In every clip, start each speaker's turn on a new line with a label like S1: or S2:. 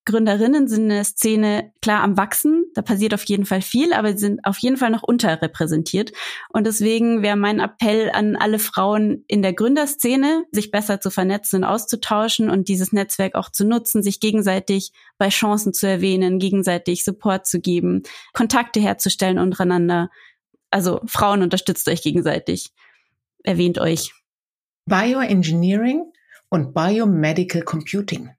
S1: Gründerinnen sind eine Szene klar am Wachsen. Da passiert auf jeden Fall viel, aber sie sind auf jeden Fall noch unterrepräsentiert. Und deswegen wäre mein Appell an alle Frauen in der Gründerszene, sich besser zu vernetzen und auszutauschen und dieses Netzwerk auch zu nutzen, sich gegenseitig bei Chancen zu erwähnen, gegenseitig Support zu geben, Kontakte herzustellen untereinander. Also Frauen, unterstützt euch gegenseitig. Erwähnt euch.
S2: Bioengineering und Biomedical Computing.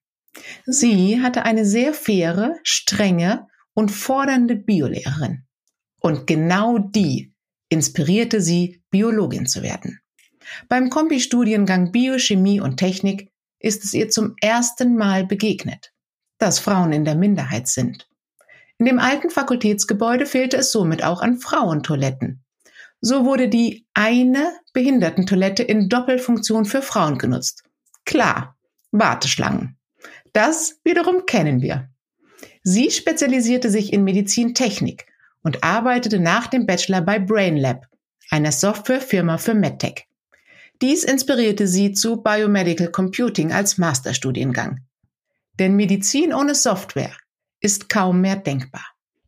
S2: Sie hatte eine sehr faire, strenge und fordernde Biolehrerin. Und genau die inspirierte sie, Biologin zu werden. Beim Kombi-Studiengang Biochemie und Technik ist es ihr zum ersten Mal begegnet, dass Frauen in der Minderheit sind. In dem alten Fakultätsgebäude fehlte es somit auch an Frauentoiletten. So wurde die eine Behindertentoilette in Doppelfunktion für Frauen genutzt. Klar, Warteschlangen. Das wiederum kennen wir. Sie spezialisierte sich in Medizintechnik und arbeitete nach dem Bachelor bei BrainLab, einer Softwarefirma für MedTech. Dies inspirierte sie zu Biomedical Computing als Masterstudiengang. Denn Medizin ohne Software ist kaum mehr denkbar.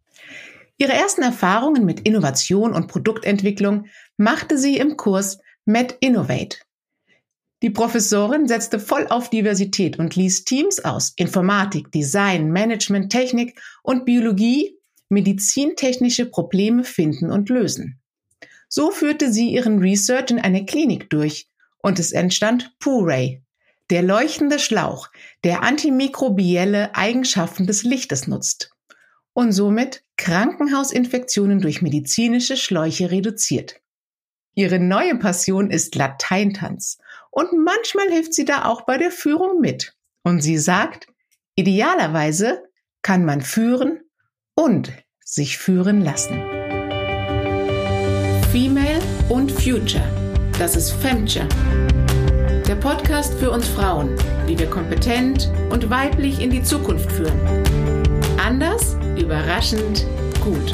S2: Ihre ersten Erfahrungen mit Innovation und Produktentwicklung machte sie im Kurs MedInnovate. Die Professorin setzte voll auf Diversität und ließ Teams aus Informatik, Design, Management, Technik und Biologie medizintechnische Probleme finden und lösen. So führte sie ihren Research in eine Klinik durch und es entstand Poo-Ray, der leuchtende Schlauch, der antimikrobielle Eigenschaften des Lichtes nutzt und somit Krankenhausinfektionen durch medizinische Schläuche reduziert. Ihre neue Passion ist Lateintanz und manchmal hilft sie da auch bei der Führung mit. Und sie sagt, idealerweise kann man führen und sich führen lassen. Female und Future, das ist Femture. Der Podcast für uns Frauen, wie wir kompetent und weiblich in die Zukunft führen. Anders, überraschend, gut.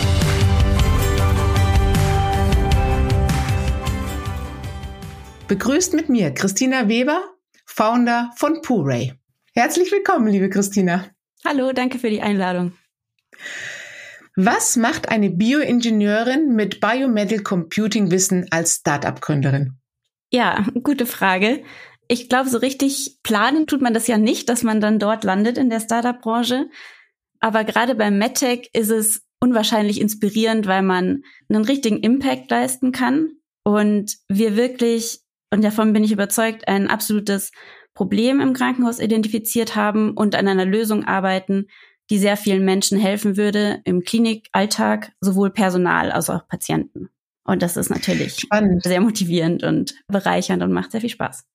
S2: Begrüßt mit mir Christina Weber, Founder von Poo-Ray. Herzlich willkommen, liebe Christina.
S1: Hallo, danke für die Einladung.
S2: Was macht eine Bioingenieurin mit Biomedical Computing Wissen als Start-up-Gründerin?
S1: Ja, gute Frage. Ich glaube, so richtig planen tut man das ja nicht, dass man dann dort landet in der Startup-Branche. Aber gerade beim MedTech ist es unwahrscheinlich inspirierend, weil man einen richtigen Impact leisten kann und wir wirklich, und davon bin ich überzeugt, ein absolutes Problem im Krankenhaus identifiziert haben und an einer Lösung arbeiten, die sehr vielen Menschen helfen würde im Klinikalltag, sowohl Personal als auch Patienten. Und das ist natürlich spannend, sehr motivierend und bereichernd und macht sehr viel Spaß.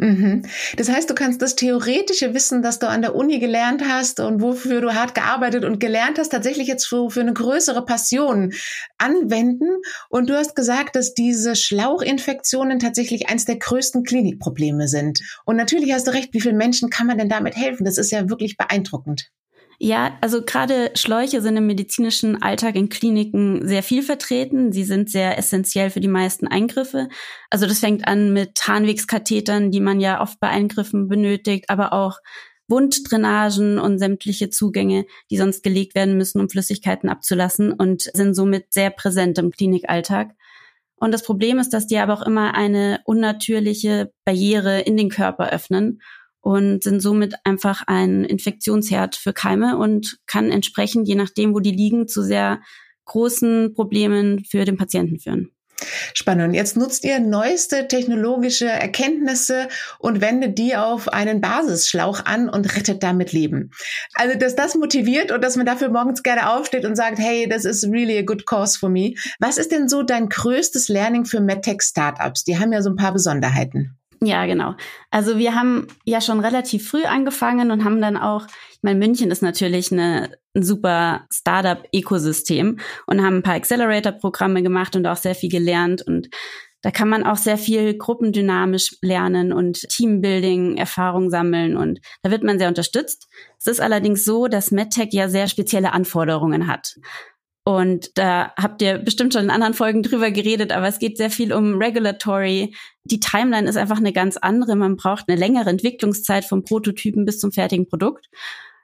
S2: Das heißt, du kannst das theoretische Wissen, das du an der Uni gelernt hast und wofür du hart gearbeitet und gelernt hast, tatsächlich jetzt für eine größere Passion anwenden. Und du hast gesagt, dass diese Schlauchinfektionen tatsächlich eines der größten Klinikprobleme sind. Und natürlich hast du recht, wie vielen Menschen kann man denn damit helfen? Das ist ja wirklich beeindruckend.
S1: Ja, also gerade Schläuche sind im medizinischen Alltag in Kliniken sehr viel vertreten. Sie sind sehr essentiell für die meisten Eingriffe. Also das fängt an mit Harnwegskathetern, die man ja oft bei Eingriffen benötigt, aber auch Wunddrainagen und sämtliche Zugänge, die sonst gelegt werden müssen, um Flüssigkeiten abzulassen und sind somit sehr präsent im Klinikalltag. Und das Problem ist, dass die aber auch immer eine unnatürliche Barriere in den Körper öffnen und sind somit einfach ein Infektionsherd für Keime und kann entsprechend, je nachdem, wo die liegen, zu sehr großen Problemen für den Patienten führen.
S2: Spannend. Und jetzt nutzt ihr neueste technologische Erkenntnisse und wendet die auf einen Basisschlauch an und rettet damit Leben. Also, dass das motiviert und dass man dafür morgens gerne aufsteht und sagt, hey, das is really a good cause for me. Was ist denn so dein größtes Learning für MedTech-Startups? Die haben ja so ein paar Besonderheiten.
S1: Ja, genau. Also wir haben ja schon relativ früh angefangen und haben dann auch, ich meine, München ist natürlich ein super Startup-Ökosystem und haben ein paar Accelerator-Programme gemacht und auch sehr viel gelernt. Und da kann man auch sehr viel gruppendynamisch lernen und Teambuilding, Erfahrung sammeln und da wird man sehr unterstützt. Es ist allerdings so, dass MedTech ja sehr spezielle Anforderungen hat. Und da habt ihr bestimmt schon in anderen Folgen drüber geredet, aber es geht sehr viel um Regulatory. Die Timeline ist einfach eine ganz andere. Man braucht eine längere Entwicklungszeit vom Prototypen bis zum fertigen Produkt.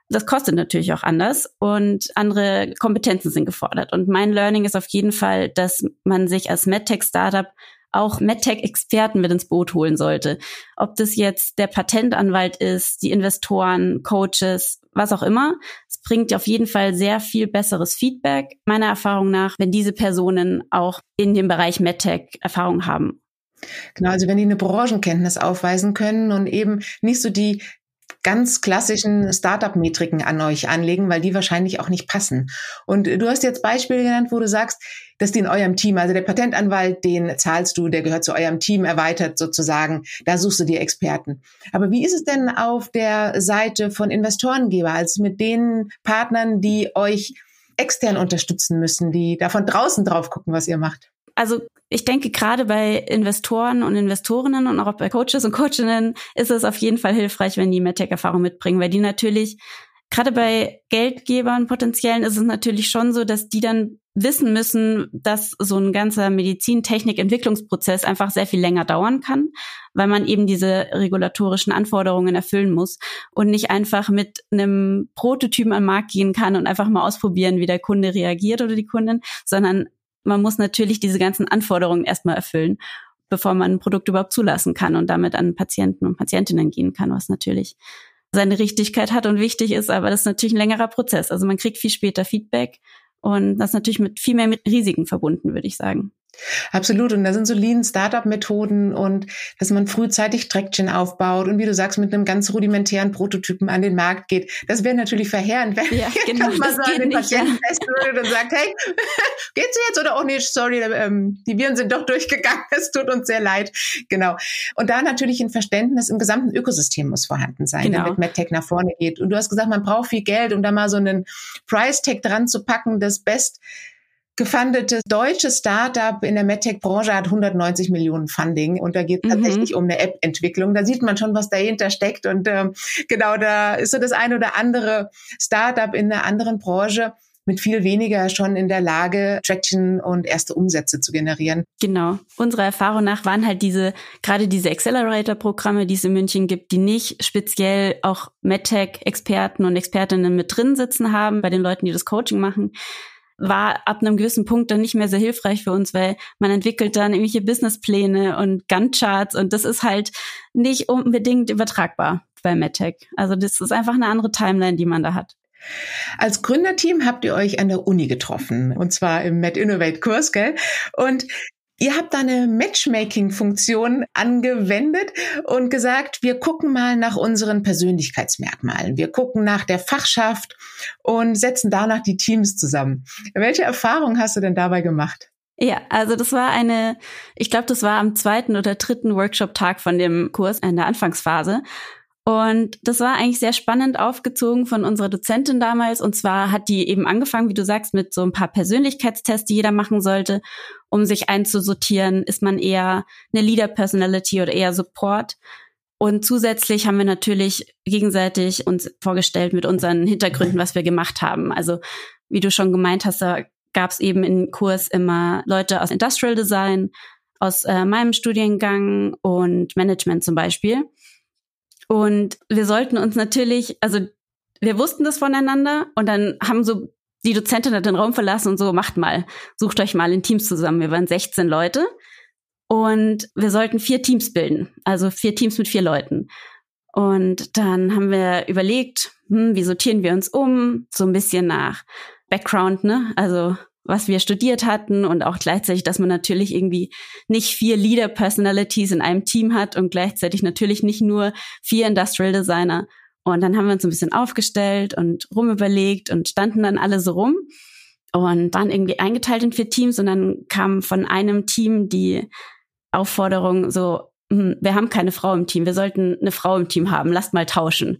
S1: Das kostet natürlich auch anders und andere Kompetenzen sind gefordert. Und mein Learning ist auf jeden Fall, dass man sich als MedTech-Startup auch MedTech-Experten mit ins Boot holen sollte. Ob das jetzt der Patentanwalt ist, die Investoren, Coaches, was auch immer. Es bringt auf jeden Fall sehr viel besseres Feedback, meiner Erfahrung nach, wenn diese Personen auch in dem Bereich MedTech Erfahrung haben.
S2: Genau, also wenn die eine Branchenkenntnis aufweisen können und eben nicht so die ganz klassischen Startup-Metriken an euch anlegen, weil die wahrscheinlich auch nicht passen. Und du hast jetzt Beispiele genannt, wo du sagst, dass die in eurem Team, also der Patentanwalt, den zahlst du, der gehört zu eurem Team, erweitert sozusagen, da suchst du dir Experten. Aber wie ist es denn auf der Seite von Investorengeber, also mit den Partnern, die euch extern unterstützen müssen, die da von draußen drauf gucken, was ihr macht?
S1: Also ich denke, gerade bei Investoren und Investorinnen und auch bei Coaches und Coachinnen ist es auf jeden Fall hilfreich, wenn die MedTech-Erfahrung mitbringen, weil die natürlich, gerade bei Geldgebern potenziellen ist es natürlich schon so, dass die dann wissen müssen, dass so ein ganzer Medizintechnik-Entwicklungsprozess einfach sehr viel länger dauern kann, weil man eben diese regulatorischen Anforderungen erfüllen muss und nicht einfach mit einem Prototypen am Markt gehen kann und einfach mal ausprobieren, wie der Kunde reagiert oder die Kundin, sondern man muss natürlich diese ganzen Anforderungen erstmal erfüllen, bevor man ein Produkt überhaupt zulassen kann und damit an Patienten und Patientinnen gehen kann, was natürlich seine Richtigkeit hat und wichtig ist, aber das ist natürlich ein längerer Prozess. Also man kriegt viel später Feedback und das ist natürlich mit viel mehr mit Risiken verbunden, würde ich sagen.
S2: Absolut. Und da sind so Lean-Startup-Methoden und dass man frühzeitig Traction aufbaut und wie du sagst, mit einem ganz rudimentären Prototypen an den Markt geht. Das wäre natürlich verheerend, wenn
S1: genau,
S2: man so an den Patienten festwürdet und sagt, hey, geht's jetzt oder nee, sorry, die Viren sind doch durchgegangen, es tut uns sehr leid. Genau. Und da natürlich ein Verständnis im gesamten Ökosystem muss vorhanden sein, damit MedTech nach vorne geht. Und du hast gesagt, man braucht viel Geld, um da mal so einen Price-Tag dran zu packen, das gefundete deutsche Startup in der MedTech-Branche hat 190 Millionen Funding und da geht es tatsächlich um eine App-Entwicklung. Da sieht man schon, was dahinter steckt und genau, da ist so das ein oder andere Startup in einer anderen Branche mit viel weniger schon in der Lage, Traction und erste Umsätze zu generieren.
S1: Genau. Unserer Erfahrung nach waren halt gerade diese Accelerator-Programme, die es in München gibt, die nicht speziell auch MedTech-Experten und Expertinnen mit drin sitzen haben, bei den Leuten, die das Coaching machen, war ab einem gewissen Punkt dann nicht mehr sehr hilfreich für uns, weil man entwickelt dann irgendwelche Businesspläne und Gantt-Charts und das ist halt nicht unbedingt übertragbar bei MedTech. Also das ist einfach eine andere Timeline, die man da hat.
S2: Als Gründerteam habt ihr euch an der Uni getroffen und zwar im MedInnovate-Kurs, gell? Und ihr habt da eine Matchmaking-Funktion angewendet und gesagt, wir gucken mal nach unseren Persönlichkeitsmerkmalen. Wir gucken nach der Fachschaft und setzen danach die Teams zusammen. Welche Erfahrung hast du denn dabei gemacht?
S1: Ja, also das war ich glaube, das war am 2. oder 3. Workshop-Tag von dem Kurs in der Anfangsphase. Und das war eigentlich sehr spannend aufgezogen von unserer Dozentin damals. Und zwar hat die eben angefangen, wie du sagst, mit so ein paar Persönlichkeitstests, die jeder machen sollte, um sich einzusortieren. Ist man eher eine Leader-Personality oder eher Support? Und zusätzlich haben wir natürlich gegenseitig uns vorgestellt mit unseren Hintergründen, was wir gemacht haben. Also wie du schon gemeint hast, da gab es eben im Kurs immer Leute aus Industrial Design, aus meinem Studiengang und Management zum Beispiel. Und wir sollten uns natürlich, also wir wussten das voneinander und dann haben so die Dozentin hat den Raum verlassen und so, macht mal, sucht euch mal in Teams zusammen. Wir waren 16 Leute und wir sollten 4 Teams bilden, also 4 Teams mit 4 Leuten. Und dann haben wir überlegt, wie sortieren wir uns um, so ein bisschen nach Background, ne? Also was wir studiert hatten und auch gleichzeitig, dass man natürlich irgendwie nicht 4 Leader-Personalities in einem Team hat und gleichzeitig natürlich nicht nur 4 Industrial Designer. Und dann haben wir uns ein bisschen aufgestellt und rumüberlegt und standen dann alle so rum und waren irgendwie eingeteilt in 4 Teams und dann kam von einem Team die Aufforderung so, wir haben keine Frau im Team, wir sollten eine Frau im Team haben, lasst mal tauschen.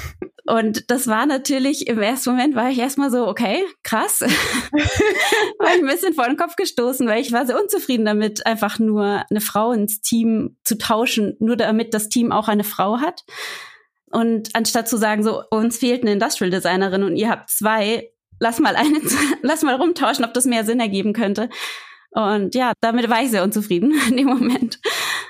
S1: Und das war natürlich, im ersten Moment war ich erstmal so, okay, krass. War ein bisschen vor den Kopf gestoßen, weil ich war sehr unzufrieden damit, einfach nur eine Frau ins Team zu tauschen, nur damit das Team auch eine Frau hat. Und anstatt zu sagen, so, uns fehlt eine Industrial Designerin und ihr habt 2, lass mal rumtauschen, ob das mehr Sinn ergeben könnte. Und ja, damit war ich sehr unzufrieden in dem Moment.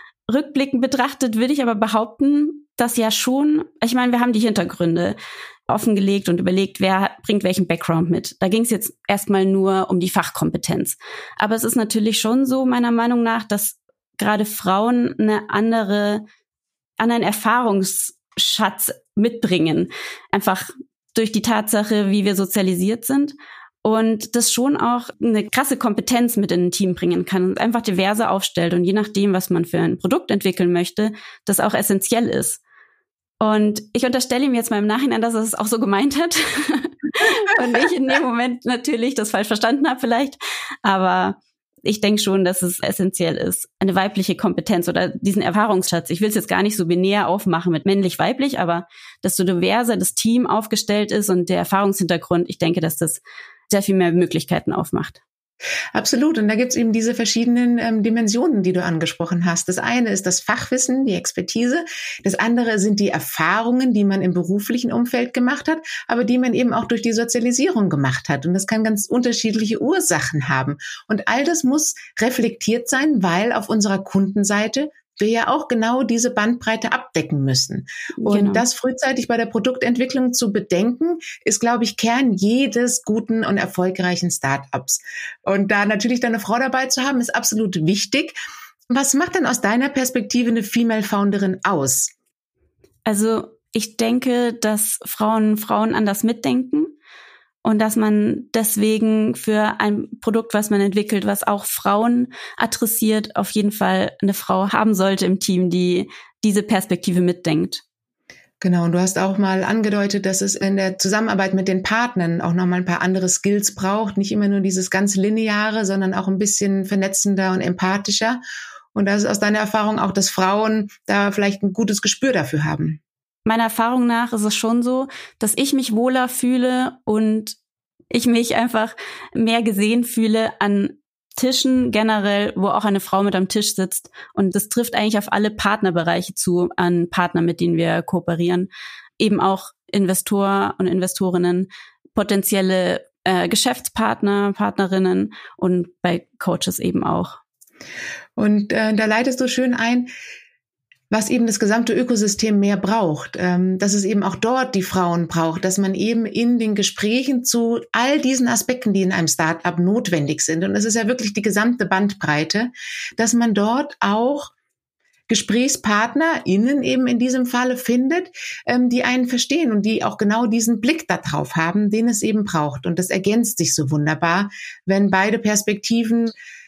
S1: Rückblickend betrachtet würde ich aber behaupten, dass ja schon, ich meine, wir haben die Hintergründe offengelegt und überlegt, wer bringt welchen Background mit. Da ging es jetzt erstmal nur um die Fachkompetenz. Aber es ist natürlich schon so, meiner Meinung nach, dass gerade Frauen einen anderen Erfahrungsschatz mitbringen. Einfach durch die Tatsache, wie wir sozialisiert sind. Und das schon auch eine krasse Kompetenz mit in ein Team bringen kann und einfach diverse aufstellt. Und je nachdem, was man für ein Produkt entwickeln möchte, das auch essentiell ist. Und ich unterstelle ihm jetzt mal im Nachhinein, dass er es auch so gemeint hat. Und ich in dem Moment natürlich das falsch verstanden habe vielleicht. Aber ich denke schon, dass es essentiell ist, eine weibliche Kompetenz oder diesen Erfahrungsschatz. Ich will es jetzt gar nicht so binär aufmachen mit männlich-weiblich, aber desto diverser das Team aufgestellt ist und der Erfahrungshintergrund, ich denke, dass das sehr viel mehr Möglichkeiten aufmacht.
S2: Absolut. Und da gibt's eben diese verschiedenen Dimensionen, die du angesprochen hast. Das eine ist das Fachwissen, die Expertise. Das andere sind die Erfahrungen, die man im beruflichen Umfeld gemacht hat, aber die man eben auch durch die Sozialisierung gemacht hat. Und das kann ganz unterschiedliche Ursachen haben. Und all das muss reflektiert sein, weil auf unserer Kundenseite wir ja auch genau diese Bandbreite abdecken müssen. Und das frühzeitig bei der Produktentwicklung zu bedenken, ist, glaube ich, Kern jedes guten und erfolgreichen Startups. Und da natürlich dann eine Frau dabei zu haben, ist absolut wichtig. Was macht denn aus deiner Perspektive eine Female Founderin aus?
S1: Also ich denke, dass Frauen anders mitdenken. Und dass man deswegen für ein Produkt, was man entwickelt, was auch Frauen adressiert, auf jeden Fall eine Frau haben sollte im Team, die diese Perspektive mitdenkt.
S2: Genau, und du hast auch mal angedeutet, dass es in der Zusammenarbeit mit den Partnern auch nochmal ein paar andere Skills braucht. Nicht immer nur dieses ganz Lineare, sondern auch ein bisschen vernetzender und empathischer. Und das ist aus deiner Erfahrung auch, dass Frauen da vielleicht ein gutes Gespür dafür haben.
S1: Meiner Erfahrung nach ist es schon so, dass ich mich wohler fühle und ich mich einfach mehr gesehen fühle an Tischen generell, wo auch eine Frau mit am Tisch sitzt. Und das trifft eigentlich auf alle Partnerbereiche zu, an Partner, mit denen wir kooperieren. Eben auch Investor und Investorinnen, potenzielle Geschäftspartner, Partnerinnen und bei Coaches eben auch.
S2: Und da leitest du schön ein, was eben das gesamte Ökosystem mehr braucht, dass es eben auch dort die Frauen braucht, dass man eben in den Gesprächen zu all diesen Aspekten, die in einem Start-up notwendig sind, und es ist ja wirklich die gesamte Bandbreite, dass man dort auch GesprächspartnerInnen eben in diesem Falle findet, die einen verstehen und die auch genau diesen Blick darauf haben, den es eben braucht. Und das ergänzt sich so wunderbar, wenn beide Perspektiven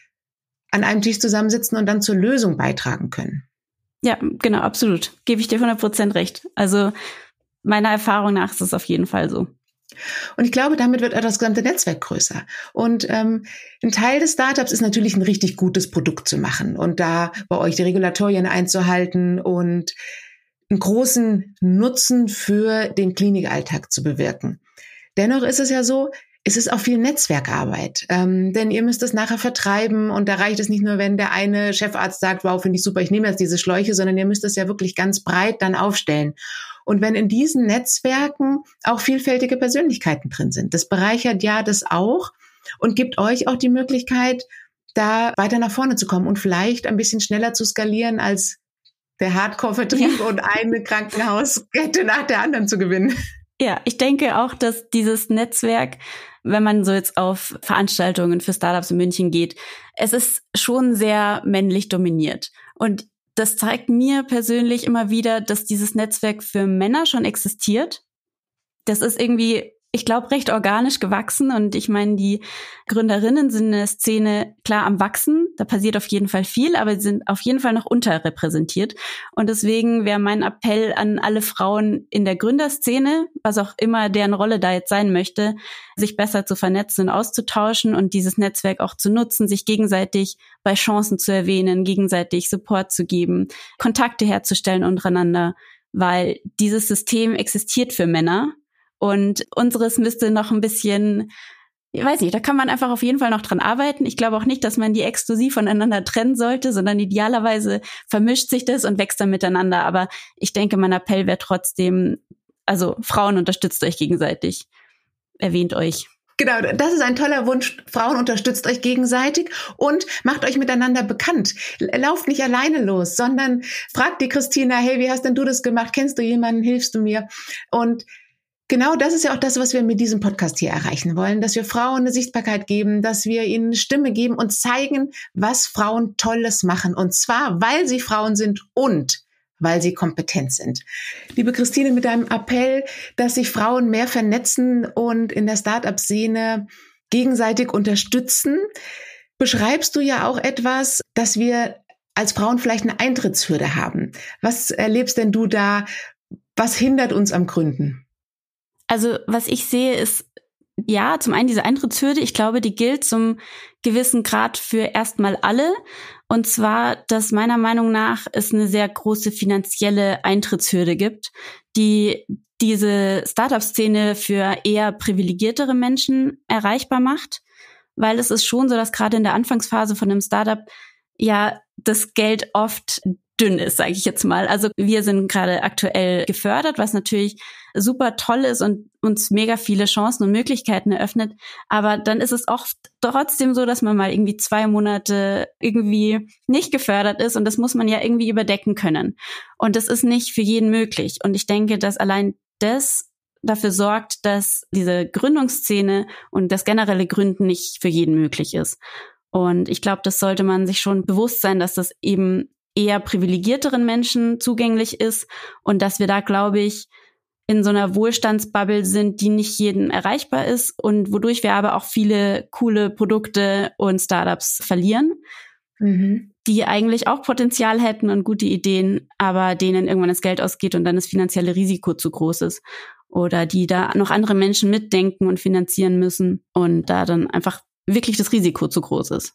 S2: an einem Tisch zusammensitzen und dann zur Lösung beitragen können.
S1: Ja, genau, absolut. Gebe ich dir 100% recht. Also meiner Erfahrung nach ist es auf jeden Fall so.
S2: Und ich glaube, damit wird auch das gesamte Netzwerk größer. Und ein Teil des Startups ist natürlich ein richtig gutes Produkt zu machen und da bei euch die Regulatorien einzuhalten und einen großen Nutzen für den Klinikalltag zu bewirken. Dennoch ist es ja so, es ist auch viel Netzwerkarbeit, denn ihr müsst es nachher vertreiben und da reicht es nicht nur, wenn der eine Chefarzt sagt, wow, finde ich super, ich nehme jetzt diese Schläuche, sondern ihr müsst es ja wirklich ganz breit dann aufstellen. Und wenn in diesen Netzwerken auch vielfältige Persönlichkeiten drin sind, das bereichert ja das auch und gibt euch auch die Möglichkeit, da weiter nach vorne zu kommen und vielleicht ein bisschen schneller zu skalieren als der Hardcore-Vertrieb und eine Krankenhauskette nach der anderen zu gewinnen.
S1: Ja, ich denke auch, dass dieses Netzwerk, wenn man so jetzt auf Veranstaltungen für Startups in München geht, es ist schon sehr männlich dominiert. Und das zeigt mir persönlich immer wieder, dass dieses Netzwerk für Männer schon existiert. Das ist irgendwie, ich glaube, recht organisch gewachsen. Und ich meine, die Gründerinnen sind in der Szene klar am Wachsen. Da passiert auf jeden Fall viel, aber sie sind auf jeden Fall noch unterrepräsentiert. Und deswegen wäre mein Appell an alle Frauen in der Gründerszene, was auch immer deren Rolle da jetzt sein möchte, sich besser zu vernetzen und auszutauschen und dieses Netzwerk auch zu nutzen, sich gegenseitig bei Chancen zu erwähnen, gegenseitig Support zu geben, Kontakte herzustellen untereinander, weil dieses System existiert für Männer. Und unseres müsste noch ein bisschen, ich weiß nicht, da kann man einfach auf jeden Fall noch dran arbeiten. Ich glaube auch nicht, dass man die exklusiv voneinander trennen sollte, sondern idealerweise vermischt sich das und wächst dann miteinander. Aber ich denke, mein Appell wäre trotzdem, also Frauen, unterstützt euch gegenseitig, erwähnt euch.
S2: Genau, das ist ein toller Wunsch. Frauen, unterstützt euch gegenseitig und macht euch miteinander bekannt. Lauft nicht alleine los, sondern fragt die Christina, hey, wie hast denn du das gemacht? Kennst du jemanden? Hilfst du mir? Und Genau das ist ja auch das, was wir mit diesem Podcast hier erreichen wollen, dass wir Frauen eine Sichtbarkeit geben, dass wir ihnen eine Stimme geben und zeigen, was Frauen Tolles machen. Und zwar, weil sie Frauen sind und weil sie kompetent sind. Liebe Christine, mit deinem Appell, dass sich Frauen mehr vernetzen und in der Start-up-Szene gegenseitig unterstützen, beschreibst du ja auch etwas, dass wir als Frauen vielleicht eine Eintrittshürde haben. Was erlebst denn du da? Was hindert uns am Gründen?
S1: Also was ich sehe ist, ja, zum einen diese Eintrittshürde, ich glaube, die gilt zum gewissen Grad für erstmal alle. Und zwar, dass meiner Meinung nach es eine sehr große finanzielle Eintrittshürde gibt, die diese Startup-Szene für eher privilegiertere Menschen erreichbar macht. Weil es ist schon so, dass gerade in der Anfangsphase von einem Startup ja das Geld oft dünn ist, sage ich jetzt mal. Also wir sind gerade aktuell gefördert, was natürlich super toll ist und uns mega viele Chancen und Möglichkeiten eröffnet. Aber dann ist es oft trotzdem so, dass man mal irgendwie 2 Monate irgendwie nicht gefördert ist und das muss man ja irgendwie überdecken können. Und das ist nicht für jeden möglich. Und ich denke, dass allein das dafür sorgt, dass diese Gründungsszene und das generelle Gründen nicht für jeden möglich ist. Und ich glaube, das sollte man sich schon bewusst sein, dass das eben eher privilegierteren Menschen zugänglich ist und dass wir da, glaube ich, in so einer Wohlstandsbubble sind, die nicht jedem erreichbar ist und wodurch wir aber auch viele coole Produkte und Startups verlieren, die eigentlich auch Potenzial hätten und gute Ideen, aber denen irgendwann das Geld ausgeht und dann das finanzielle Risiko zu groß ist. Oder die da noch andere Menschen mitdenken und finanzieren müssen und da dann einfach wirklich das Risiko zu groß ist.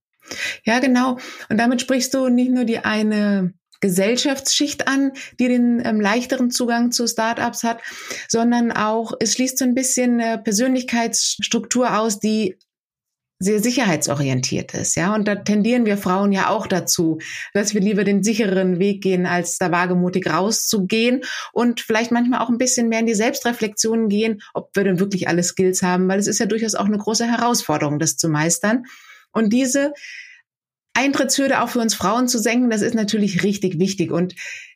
S2: Ja, genau. Und damit sprichst du nicht nur die eine Gesellschaftsschicht an, die den leichteren Zugang zu Startups hat, sondern auch, es schließt so ein bisschen eine Persönlichkeitsstruktur aus, die sehr sicherheitsorientiert ist, ja. Und da tendieren wir Frauen ja auch dazu, dass wir lieber den sicheren Weg gehen, als da wagemutig rauszugehen und vielleicht manchmal auch ein bisschen mehr in die Selbstreflexion gehen, ob wir denn wirklich alle Skills haben, weil es ist ja durchaus auch eine große Herausforderung, das zu meistern. Und diese Eintrittshürde auch für uns Frauen zu senken, das ist natürlich richtig wichtig. Und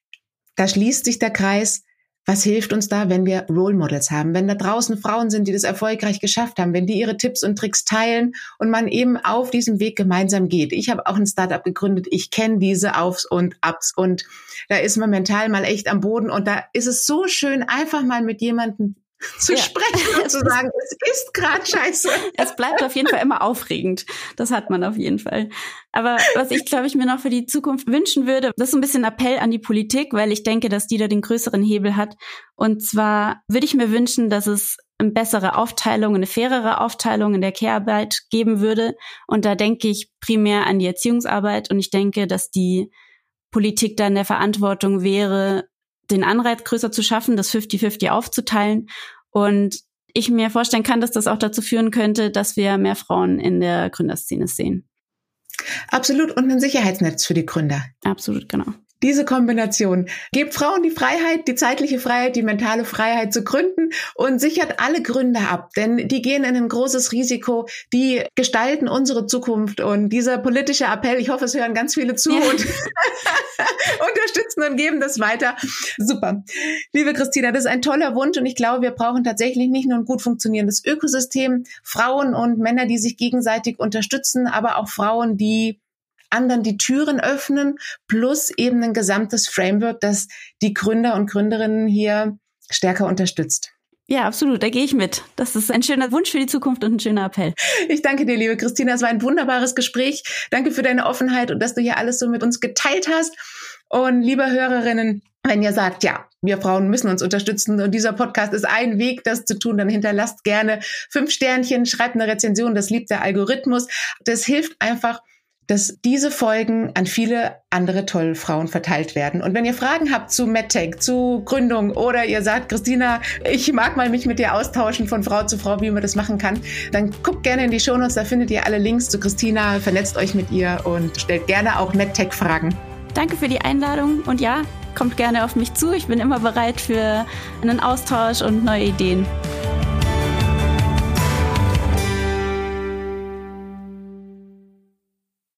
S2: da schließt sich der Kreis. Was hilft uns da, wenn wir Role Models haben? Wenn da draußen Frauen sind, die das erfolgreich geschafft haben, wenn die ihre Tipps und Tricks teilen und man eben auf diesem Weg gemeinsam geht. Ich habe auch ein Startup gegründet. Ich kenne diese Aufs und Ups und da ist man mental mal echt am Boden und da ist es so schön, einfach mal mit jemandem zu sprechen und zu sagen, es ist gerade scheiße.
S1: Es bleibt auf jeden Fall immer aufregend. Das hat man auf jeden Fall. Aber was ich, glaube ich, mir noch für die Zukunft wünschen würde, das ist ein bisschen ein Appell an die Politik, weil ich denke, dass die da den größeren Hebel hat. Und zwar würde ich mir wünschen, dass es eine bessere Aufteilung, eine fairere Aufteilung in der Care-Arbeit geben würde. Und da denke ich primär an die Erziehungsarbeit. Und ich denke, dass die Politik da in der Verantwortung wäre, den Anreiz größer zu schaffen, das 50-50 aufzuteilen. Und ich mir vorstellen kann, dass das auch dazu führen könnte, dass wir mehr Frauen in der Gründerszene sehen.
S2: Absolut. Und ein Sicherheitsnetz für die Gründer.
S1: Absolut, genau.
S2: Diese Kombination gebt Frauen die Freiheit, die zeitliche Freiheit, die mentale Freiheit zu gründen und sichert alle Gründer ab, denn die gehen in ein großes Risiko, die gestalten unsere Zukunft und dieser politische Appell, ich hoffe, es hören ganz viele zu und unterstützen und geben das weiter. Super. Liebe Christina, das ist ein toller Wunsch und ich glaube, wir brauchen tatsächlich nicht nur ein gut funktionierendes Ökosystem, Frauen und Männer, die sich gegenseitig unterstützen, aber auch Frauen, die anderen die Türen öffnen, plus eben ein gesamtes Framework, das die Gründer und Gründerinnen hier stärker unterstützt.
S1: Ja, absolut, da gehe ich mit. Das ist ein schöner Wunsch für die Zukunft und ein schöner Appell.
S2: Ich danke dir, liebe Christina, es war ein wunderbares Gespräch. Danke für deine Offenheit und dass du hier alles so mit uns geteilt hast. Und liebe Hörerinnen, wenn ihr sagt, ja, wir Frauen müssen uns unterstützen und dieser Podcast ist ein Weg, das zu tun, dann hinterlasst gerne 5 Sternchen, schreibt eine Rezension, das liebt der Algorithmus. Das hilft einfach, dass diese Folgen an viele andere tolle Frauen verteilt werden. Und wenn ihr Fragen habt zu MedTech, zu Gründung oder ihr sagt, Christina, ich mag mal mich mit dir austauschen von Frau zu Frau, wie man das machen kann, dann guckt gerne in die Shownotes, da findet ihr alle Links zu Christina, vernetzt euch mit ihr und stellt gerne auch MedTech-Fragen.
S1: Danke für die Einladung und ja, kommt gerne auf mich zu. Ich bin immer bereit für einen Austausch und neue Ideen.